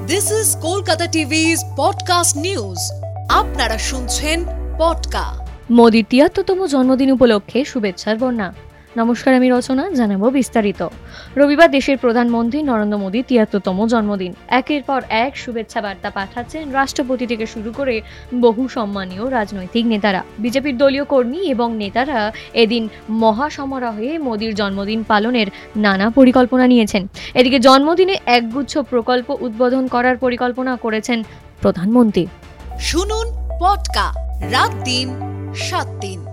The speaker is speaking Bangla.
This is Kolkata TV's podcast news. আপনারা শুনছেন পডকা। মোদির ৭৩তম জন্মদিন উপলক্ষে শুভেচ্ছার বন্যা। নমস্কার, আমি রচনা, জানাবো বিস্তারিত। রবিবার দেশের প্রধানমন্ত্রী নরেন্দ্র মোদির ৭৩তম জন্মদিন। একের পর এক শুভেচ্ছা বার্তা পাঠাচ্ছেন রাষ্ট্রপতি থেকে শুরু করে বহু সম্মানীয় রাজনৈতিক নেতারা। বিজেপির দলীয় কর্মী এবং নেতারা এদিন মহাসমারোহে মোদির জন্মদিন পালনের নানা পরিকল্পনা নিয়েছেন। এদিকে জন্মদিনে একগুচ্ছ প্রকল্প উদ্বোধন করার পরিকল্পনা করেছেন প্রধানমন্ত্রী। শুনুন পডকা, রাত দিন ৭ দিন।